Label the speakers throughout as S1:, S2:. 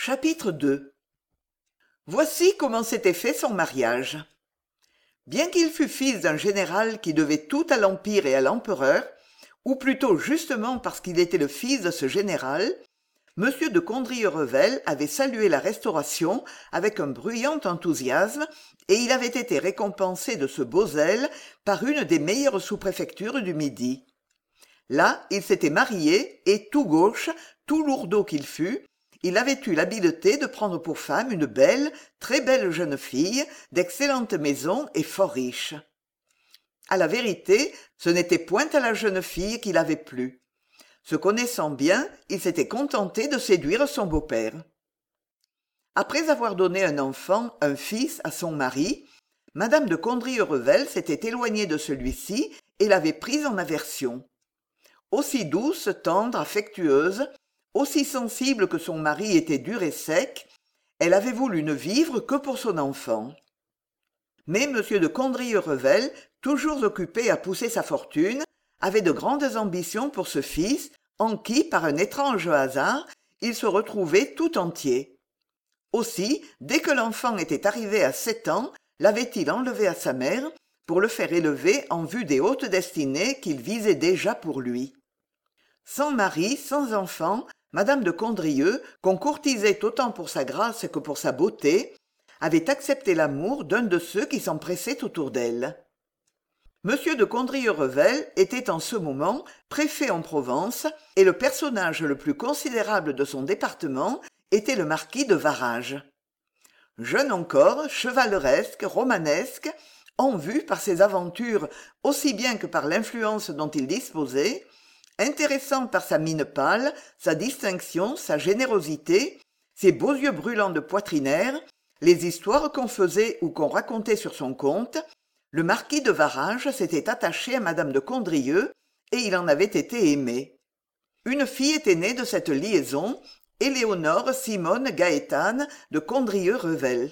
S1: Chapitre 2. Voici comment s'était fait son mariage. Bien qu'il fût fils d'un général qui devait tout à l'Empire et à l'empereur, ou plutôt justement parce qu'il était le fils de ce général, M. de Condrieu-Revel avait salué la Restauration avec un bruyant enthousiasme et il avait été récompensé de ce beau zèle par une des meilleures sous-préfectures du Midi. Là, il s'était marié et, tout gauche, tout lourdeau qu'il fût, il avait eu l'habileté de prendre pour femme une belle, très belle jeune fille, d'excellente maison et fort riche. À la vérité, ce n'était point à la jeune fille qu'il avait plu. Se connaissant bien, il s'était contenté de séduire son beau-père. Après avoir donné un fils, à son mari, madame de Condrieu-Revel s'était éloignée de celui-ci et l'avait prise en aversion. Aussi douce, tendre, affectueuse, aussi sensible que son mari était dur et sec, elle avait voulu ne vivre que pour son enfant. Mais M. de Condrieu-Revel, toujours occupé à pousser sa fortune, avait de grandes ambitions pour ce fils, en qui, par un étrange hasard, il se retrouvait tout entier. Aussi, dès que l'enfant était arrivé à 7 ans, l'avait-il enlevé à sa mère pour le faire élever en vue des hautes destinées qu'il visait déjà pour lui. Sans mari, sans enfant, madame de Condrieu, qu'on courtisait autant pour sa grâce que pour sa beauté, avait accepté l'amour d'un de ceux qui s'empressaient autour d'elle. M. de Condrieu-Revel était en ce moment préfet en Provence et le personnage le plus considérable de son département était le marquis de Varage. Jeune encore, chevaleresque, romanesque, en vue par ses aventures aussi bien que par l'influence dont il disposait, intéressant par sa mine pâle, sa distinction, sa générosité, ses beaux yeux brûlants de poitrinaire, les histoires qu'on faisait ou qu'on racontait sur son compte, le marquis de Varage s'était attaché à madame de Condrieu et il en avait été aimé. Une fille était née de cette liaison, Éléonore Simone Gaétane de Condrieu-Revel.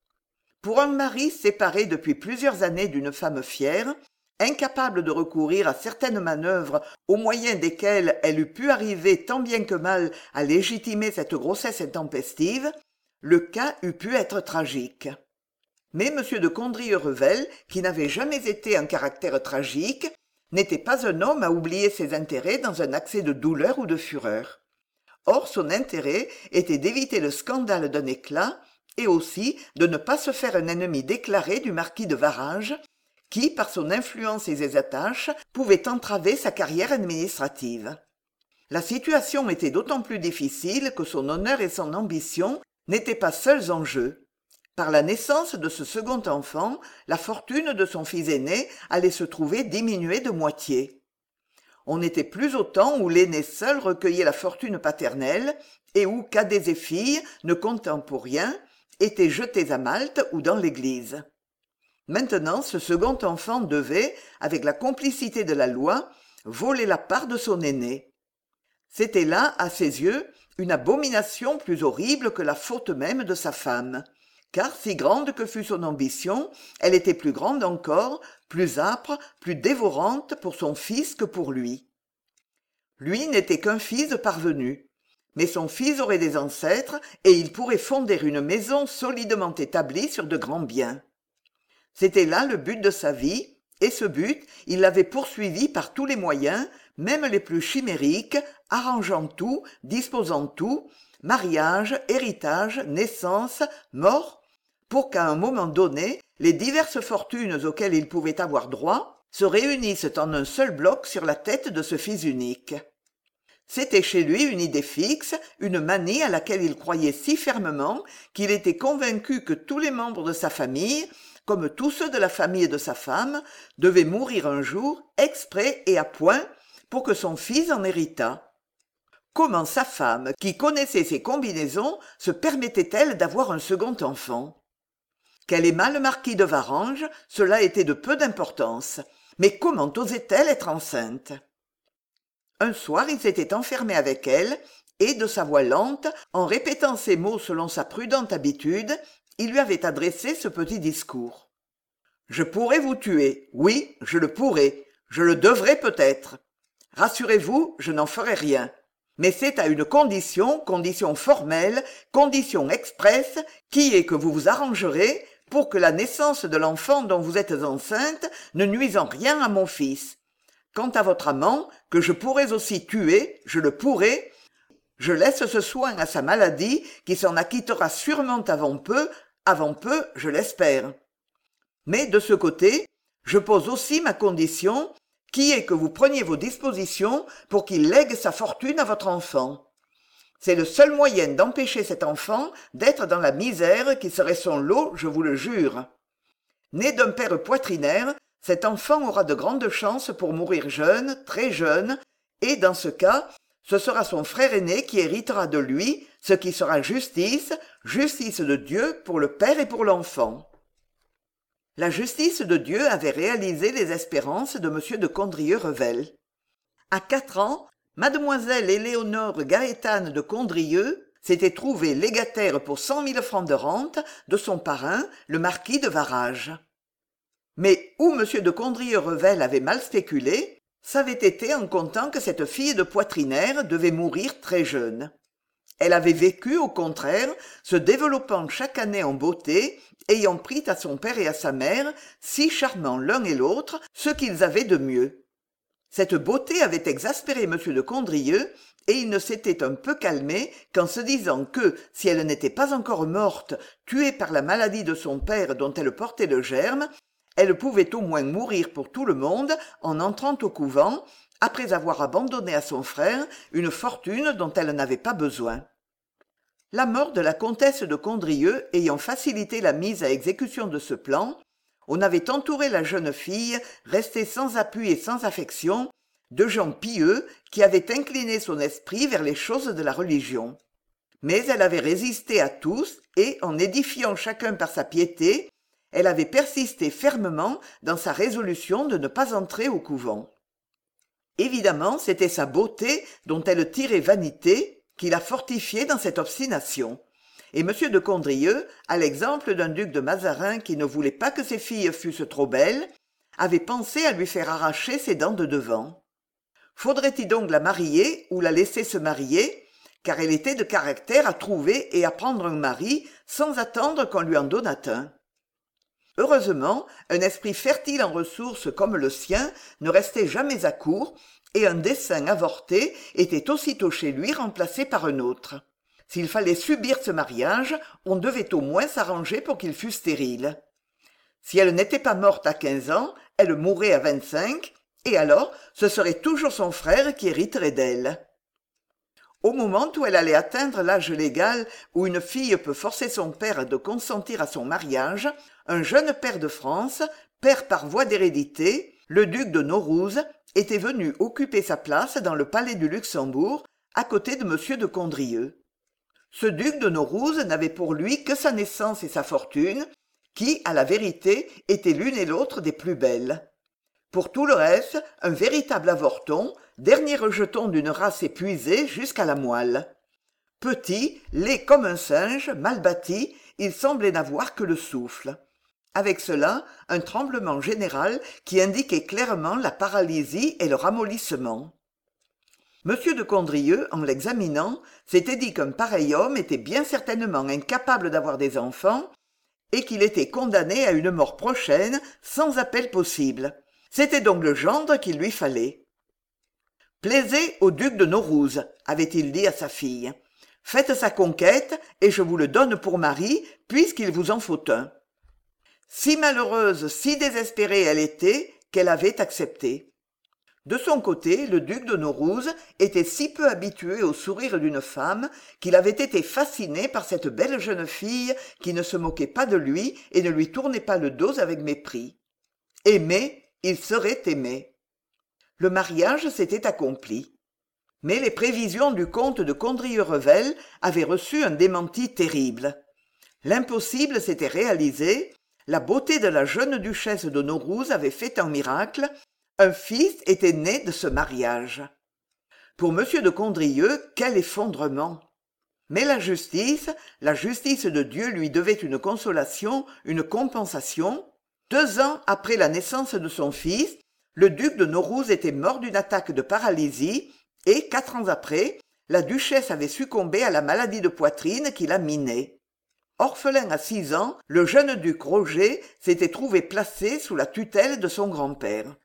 S1: Pour un mari séparé depuis plusieurs années d'une femme fière, incapable de recourir à certaines manœuvres au moyen desquelles elle eût pu arriver tant bien que mal à légitimer cette grossesse intempestive, le cas eût pu être tragique. Mais M. de Condrieu-Revel, qui n'avait jamais été un caractère tragique, n'était pas un homme à oublier ses intérêts dans un accès de douleur ou de fureur. Or son intérêt était d'éviter le scandale d'un éclat et aussi de ne pas se faire un ennemi déclaré du marquis de Varage, qui, par son influence et ses attaches, pouvait entraver sa carrière administrative. La situation était d'autant plus difficile que son honneur et son ambition n'étaient pas seuls en jeu. Par la naissance de ce second enfant, la fortune de son fils aîné allait se trouver diminuée de moitié. On n'était plus au temps où l'aîné seul recueillait la fortune paternelle et où cadets et filles, ne comptant pour rien, étaient jetés à Malte ou dans l'église. Maintenant, ce second enfant devait, avec la complicité de la loi, voler la part de son aîné. C'était là, à ses yeux, une abomination plus horrible que la faute même de sa femme, car si grande que fût son ambition, elle était plus grande encore, plus âpre, plus dévorante pour son fils que pour lui. Lui n'était qu'un fils parvenu, mais son fils aurait des ancêtres et il pourrait fonder une maison solidement établie sur de grands biens. C'était là le but de sa vie, et ce but, il l'avait poursuivi par tous les moyens, même les plus chimériques, arrangeant tout, disposant tout, mariage, héritage, naissance, mort, pour qu'à un moment donné, les diverses fortunes auxquelles il pouvait avoir droit se réunissent en un seul bloc sur la tête de ce fils unique. C'était chez lui une idée fixe, une manie à laquelle il croyait si fermement qu'il était convaincu que tous les membres de sa famille, comme tous ceux de la famille de sa femme, devaient mourir un jour, exprès et à point, pour que son fils en héritât. Comment sa femme, qui connaissait ses combinaisons, se permettait-elle d'avoir un second enfant? Qu'elle aimât le marquis de Varanges, cela était de peu d'importance, mais comment osait-elle être enceinte? Un soir, il s'était enfermé avec elle, et de sa voix lente, en répétant ces mots selon sa prudente habitude, il lui avait adressé ce petit discours. « Je pourrais vous tuer, oui, je le pourrais, je le devrais peut-être. Rassurez-vous, je n'en ferai rien. Mais c'est à une condition, condition formelle, condition expresse, qui est que vous vous arrangerez pour que la naissance de l'enfant dont vous êtes enceinte ne nuise en rien à mon fils. Quant à votre amant, que je pourrais aussi tuer, je le pourrais, je laisse ce soin à sa maladie qui s'en acquittera sûrement avant peu, je l'espère. Mais de ce côté, je pose aussi ma condition, qui est que vous preniez vos dispositions pour qu'il lègue sa fortune à votre enfant. C'est le seul moyen d'empêcher cet enfant d'être dans la misère qui serait son lot, je vous le jure. Né d'un père poitrinaire, cet enfant aura de grandes chances pour mourir jeune, très jeune, et dans ce cas, ce sera son frère aîné qui héritera de lui, ce qui sera justice, justice de Dieu pour le père et pour l'enfant. La justice de Dieu avait réalisé les espérances de M. de Condrieu-Revel. À 4 ans, mademoiselle Éléonore Gaétane de Condrieu s'était trouvée légataire pour 100 000 francs de rente de son parrain, le marquis de Varage. Mais où M. de Condrieu-Revel avait mal spéculé, ça avait été en comptant que cette fille de poitrinaire devait mourir très jeune. Elle avait vécu, au contraire, se développant chaque année en beauté, ayant pris à son père et à sa mère, si charmants l'un et l'autre, ce qu'ils avaient de mieux. Cette beauté avait exaspéré M. de Condrieu, et il ne s'était un peu calmé qu'en se disant que, si elle n'était pas encore morte, tuée par la maladie de son père dont elle portait le germe, elle pouvait au moins mourir pour tout le monde en entrant au couvent, après avoir abandonné à son frère une fortune dont elle n'avait pas besoin. La mort de la comtesse de Condrieu ayant facilité la mise à exécution de ce plan, on avait entouré la jeune fille, restée sans appui et sans affection, de gens pieux qui avaient incliné son esprit vers les choses de la religion. Mais elle avait résisté à tous et, en édifiant chacun par sa piété, elle avait persisté fermement dans sa résolution de ne pas entrer au couvent. Évidemment, c'était sa beauté dont elle tirait vanité qui la fortifiait dans cette obstination. Et M. de Condrieu, à l'exemple d'un duc de Mazarin qui ne voulait pas que ses filles fussent trop belles, avait pensé à lui faire arracher ses dents de devant. Faudrait-il donc la marier ou la laisser se marier, car elle était de caractère à trouver et à prendre un mari sans attendre qu'on lui en donnât un. Heureusement, un esprit fertile en ressources comme le sien ne restait jamais à court, et un dessein avorté était aussitôt chez lui remplacé par un autre. S'il fallait subir ce mariage, on devait au moins s'arranger pour qu'il fût stérile. Si elle n'était pas morte à 15 ans, elle mourrait à 25, et alors ce serait toujours son frère qui hériterait d'elle. Au moment où elle allait atteindre l'âge légal où une fille peut forcer son père de consentir à son mariage, un jeune pair de France, père par voie d'hérédité, le duc de Naurouze, était venu occuper sa place dans le palais du Luxembourg, à côté de M. de Condrieu. Ce duc de Naurouze n'avait pour lui que sa naissance et sa fortune, qui, à la vérité, étaient l'une et l'autre des plus belles. Pour tout le reste, un véritable avorton, dernier rejeton d'une race épuisée jusqu'à la moelle. Petit, laid comme un singe, mal bâti, il semblait n'avoir que le souffle. Avec cela, un tremblement général qui indiquait clairement la paralysie et le ramollissement. M. de Condrieu, en l'examinant, s'était dit qu'un pareil homme était bien certainement incapable d'avoir des enfants et qu'il était condamné à une mort prochaine sans appel possible. C'était donc le gendre qu'il lui fallait. « Plaisez au duc de Naurouze, avait-il dit à sa fille. « Faites sa conquête, et je vous le donne pour mari, puisqu'il vous en faut un. » Si malheureuse, si désespérée elle était, qu'elle avait accepté. De son côté, le duc de Naurouze était si peu habitué au sourire d'une femme qu'il avait été fasciné par cette belle jeune fille qui ne se moquait pas de lui et ne lui tournait pas le dos avec mépris. Aimé, il serait aimé. Le mariage s'était accompli. Mais les prévisions du comte de Condrieu-Revel avaient reçu un démenti terrible. L'impossible s'était réalisé, la beauté de la jeune duchesse de Naurouze avait fait un miracle, un fils était né de ce mariage. Pour M. de Condrieu, quel effondrement! Mais la justice de Dieu lui devait une consolation, une compensation. 2 ans après la naissance de son fils, le duc de Naurouze était mort d'une attaque de paralysie et, 4 ans après, la duchesse avait succombé à la maladie de poitrine qui la minait. Orphelin à 6 ans, le jeune duc Roger s'était trouvé placé sous la tutelle de son grand-père.